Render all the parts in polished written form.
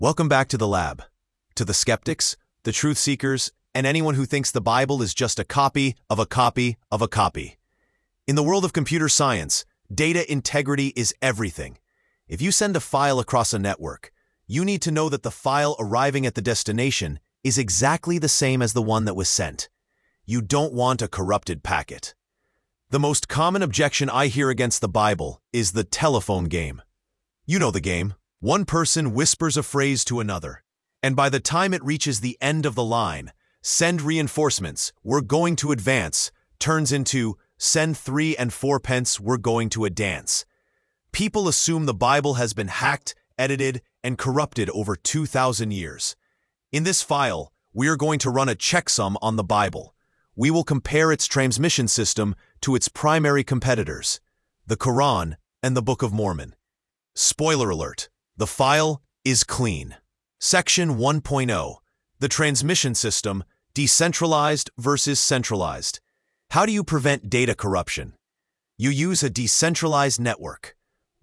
Welcome back to the lab. To the skeptics, the truth seekers, and anyone who thinks the Bible is just a copy of a copy of a copy. In the world of computer science, data integrity is everything. If you send a file across a network, you need to know that the file arriving at the destination is exactly the same as the one that was sent. You don't want a corrupted packet. The most common objection I hear against the Bible is the telephone game. You know the game. One person whispers a phrase to another, and by the time it reaches the end of the line, "Send reinforcements, we're going to advance," turns into "Send 3 and 4 pence, we're going to a dance." People assume the Bible has been hacked, edited, and corrupted over 2,000 years. In this file, we are going to run a checksum on the Bible. We will compare its transmission system to its primary competitors, the Quran and the Book of Mormon. Spoiler alert, the file is clean. Section 1.0, the transmission system, decentralized versus centralized. How do you prevent data corruption? You use a decentralized network.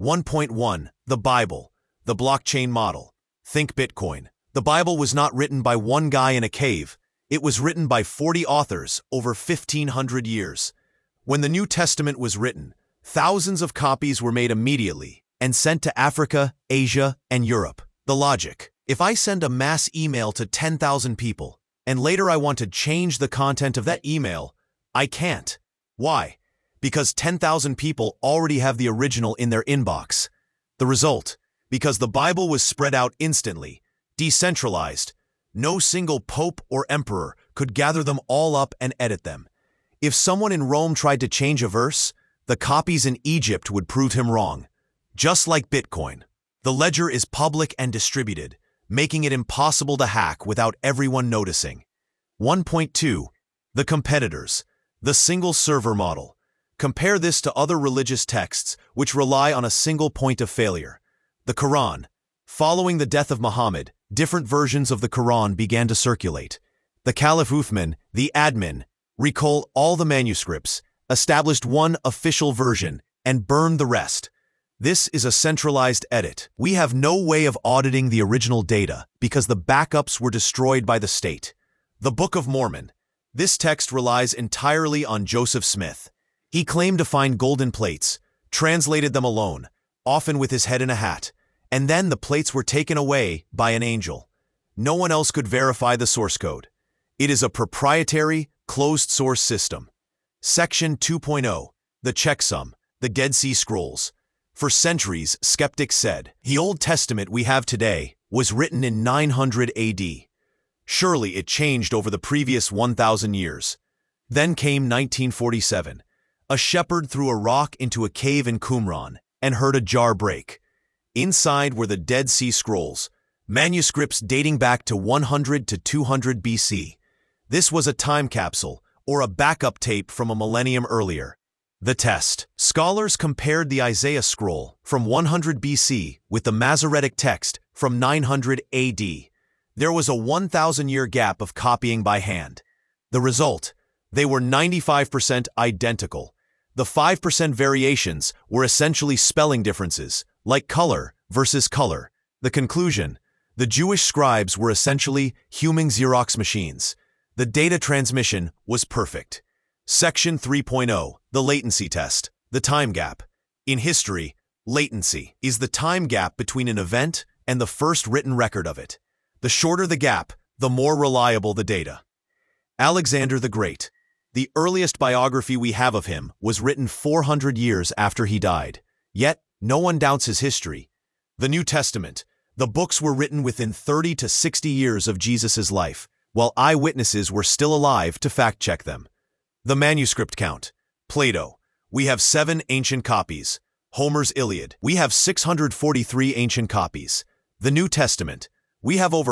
1.1, the Bible, the blockchain model. Think Bitcoin. The Bible was not written by one guy in a cave. It was written by 40 authors over 1,500 years. When the New Testament was written, thousands of copies were made immediately and sent to Africa, Asia, and Europe. The logic: if I send a mass email to 10,000 people, and later I want to change the content of that email, I can't. Why? Because 10,000 people already have the original in their inbox. The result: because the Bible was spread out instantly, decentralized, no single pope or emperor could gather them all up and edit them. If someone in Rome tried to change a verse, the copies in Egypt would prove him wrong. Just like Bitcoin, the ledger is public and distributed, making it impossible to hack without everyone noticing. 1.2. The competitors, the single server model. Compare this to other religious texts which rely on a single point of failure. The Quran. Following the death of Muhammad, different versions of the Quran began to circulate. The Caliph Uthman, the admin, recalled all the manuscripts, established one official version, and burned the rest. This is a centralized edit. We have no way of auditing the original data because the backups were destroyed by the state. The Book of Mormon. This text relies entirely on Joseph Smith. He claimed to find golden plates, translated them alone, often with his head in a hat, and then the plates were taken away by an angel. No one else could verify the source code. It is a proprietary, closed-source system. Section 2.0, the checksum, the Dead Sea Scrolls. For centuries, skeptics said, the Old Testament we have today was written in 900 AD. Surely it changed over the previous 1,000 years. Then came 1947. A shepherd threw a rock into a cave in Qumran and heard a jar break. Inside were the Dead Sea Scrolls, manuscripts dating back to 100 to 200 BC. This was a time capsule, or a backup tape from a millennium earlier. The test. Scholars compared the Isaiah scroll from 100 BC with the Masoretic text from 900 AD. There was a 1,000-year gap of copying by hand. The result? They were 95% identical. The 5% variations were essentially spelling differences, like color versus color. The conclusion: the Jewish scribes were essentially human Xerox machines. The data transmission was perfect. Section 3.0, the latency test, the time gap. In history, latency is the time gap between an event and the first written record of it. The shorter the gap, the more reliable the data. Alexander the Great. The earliest biography we have of him was written 400 years after he died. Yet, no one doubts his history. The New Testament. The books were written within 30 to 60 years of Jesus' life, while eyewitnesses were still alive to fact-check them. The manuscript count. Plato. We have 7 ancient copies. Homer's Iliad. We have 643 ancient copies. The New Testament. We have over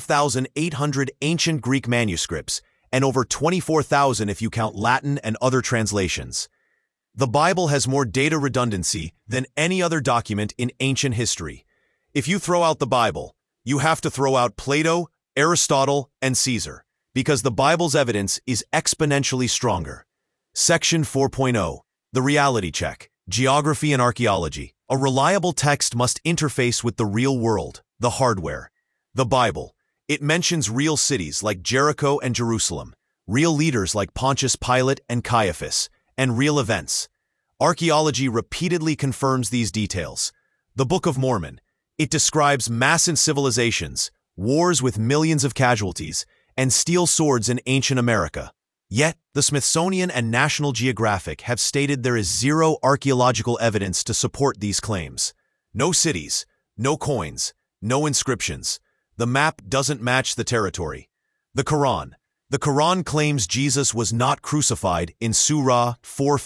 5,800 ancient Greek manuscripts, and over 24,000 if you count Latin and other translations. The Bible has more data redundancy than any other document in ancient history. If you throw out the Bible, you have to throw out Plato, Aristotle, and Caesar, because the Bible's evidence is exponentially stronger. Section 4.0, the reality check, geography and archaeology. A reliable text must interface with the real world, the hardware. The Bible. It mentions real cities like Jericho and Jerusalem, real leaders like Pontius Pilate and Caiaphas, and real events. Archaeology repeatedly confirms these details. The Book of Mormon. It describes massive civilizations, wars with millions of casualties, and steel swords in ancient America. Yet, the Smithsonian and National Geographic have stated there is zero archaeological evidence to support these claims. No cities, no coins, no inscriptions. The map doesn't match the territory. The Quran. The Quran claims Jesus was not crucified in Surah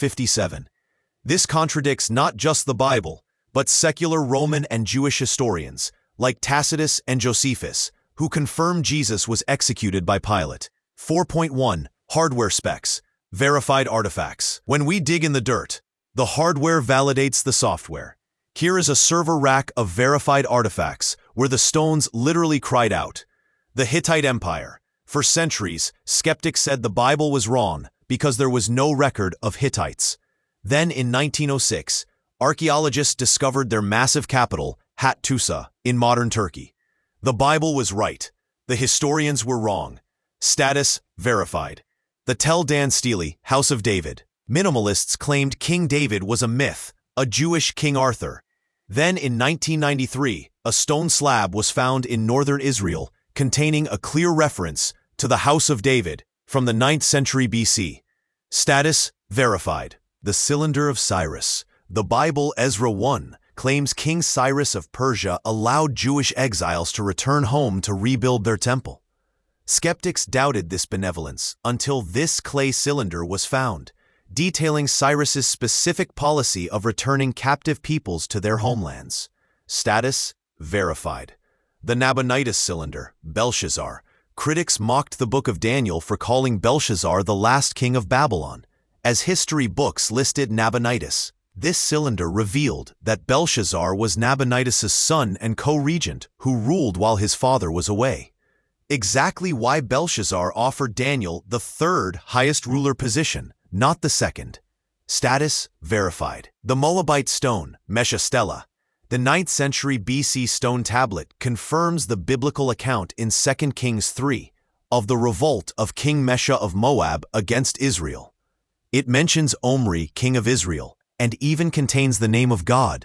457. This contradicts not just the Bible, but secular Roman and Jewish historians, like Tacitus and Josephus, who confirm Jesus was executed by Pilate. 4.1. Hardware specs. Verified artifacts. When we dig in the dirt, the hardware validates the software. Here is a server rack of verified artifacts where the stones literally cried out. The Hittite Empire. For centuries, skeptics said the Bible was wrong because there was no record of Hittites. Then in 1906, archaeologists discovered their massive capital, Hattusa, in modern Turkey. The Bible was right. The historians were wrong. Status verified. The Tel Dan Stele, House of David. Minimalists claimed King David was a myth, a Jewish King Arthur. Then in 1993, a stone slab was found in northern Israel containing a clear reference to the House of David from the 9th century BC. Status verified. The Cylinder of Cyrus. The Bible, Ezra 1, claims King Cyrus of Persia allowed Jewish exiles to return home to rebuild their temple. Skeptics doubted this benevolence until this clay cylinder was found, detailing Cyrus's specific policy of returning captive peoples to their homelands. Status verified. The Nabonidus cylinder, Belshazzar. Critics mocked the Book of Daniel for calling Belshazzar the last king of Babylon, as history books listed Nabonidus. This cylinder revealed that Belshazzar was Nabonidus' son and co-regent who ruled while his father was away. Exactly why Belshazzar offered Daniel the third highest ruler position, not the second. Status verified. The Moabite stone, Meshastela. The 9th century BC stone tablet confirms the biblical account in 2 Kings 3 of the revolt of King Mesha of Moab against Israel. It mentions Omri, king of Israel, and even contains the name of God,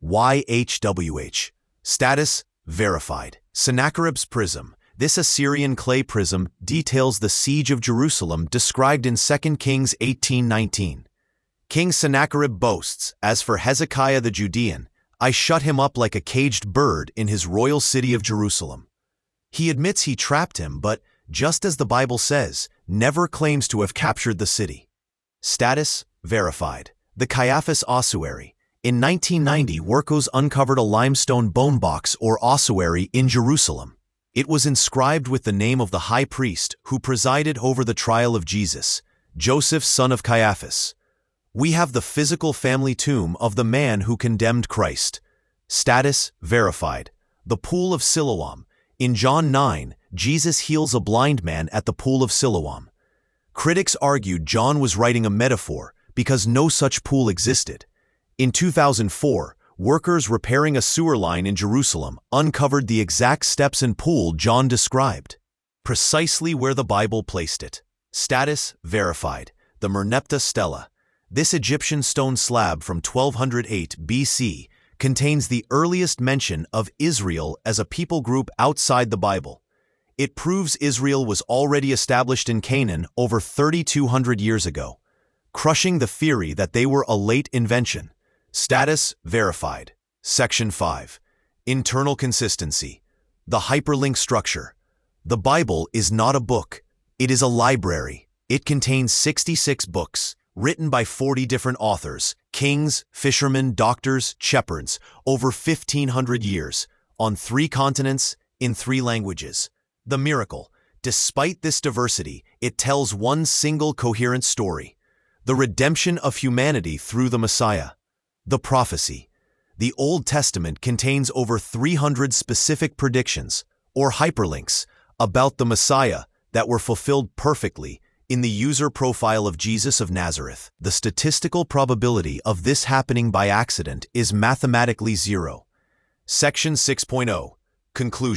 YHWH. Status verified. Sennacherib's prism. This Assyrian clay prism details the siege of Jerusalem described in 2 Kings 18:19. King Sennacherib boasts, as for Hezekiah the Judean, I shut him up like a caged bird in his royal city of Jerusalem. He admits he trapped him, but, just as the Bible says, never claims to have captured the city. Status verified. The Caiaphas ossuary. In 1990, workers uncovered a limestone bone box or ossuary in Jerusalem. It was inscribed with the name of the high priest who presided over the trial of Jesus, Joseph, son of Caiaphas. We have the physical family tomb of the man who condemned Christ. Status verified. The Pool of Siloam. In John 9, Jesus heals a blind man at the Pool of Siloam. Critics argued John was writing a metaphor because no such pool existed. In 2004, workers repairing a sewer line in Jerusalem uncovered the exact steps and pool John described, precisely where the Bible placed it. Status verified. The Merneptah Stela. This Egyptian stone slab from 1208 BC contains the earliest mention of Israel as a people group outside the Bible. It proves Israel was already established in Canaan over 3,200 years ago, crushing the theory that they were a late invention. Status verified. Section 5. Internal consistency. The hyperlink structure. The Bible is not a book. It is a library. It contains 66 books, written by 40 different authors, kings, fishermen, doctors, shepherds, over 1,500 years, on 3 continents, in 3 languages. The miracle. Despite this diversity, it tells one single coherent story: the redemption of humanity through the Messiah. The prophecy. The Old Testament contains over 300 specific predictions, or hyperlinks, about the Messiah that were fulfilled perfectly in the user profile of Jesus of Nazareth. The statistical probability of this happening by accident is mathematically 0. Section 6.0. Conclusion.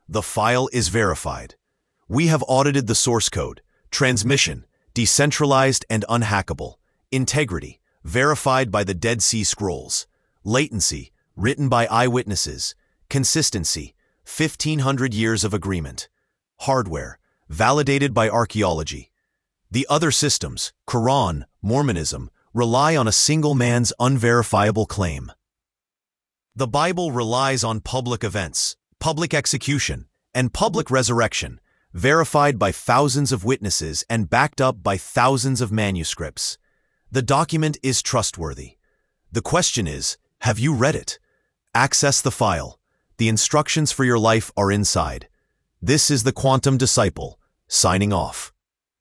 The file is verified. We have audited the source code. Transmission, decentralized and unhackable. Integrity, verified by the Dead Sea Scrolls. Latency, written by eyewitnesses. Consistency, 1,500 years of agreement. Hardware, validated by archaeology. The other systems, Quran, Mormonism, rely on a single man's unverifiable claim. The Bible relies on public events, public execution, and public resurrection, verified by thousands of witnesses and backed up by thousands of manuscripts. The document is trustworthy. The question is, have you read it? Access the file. The instructions for your life are inside. This is the Quantum Disciple, signing off.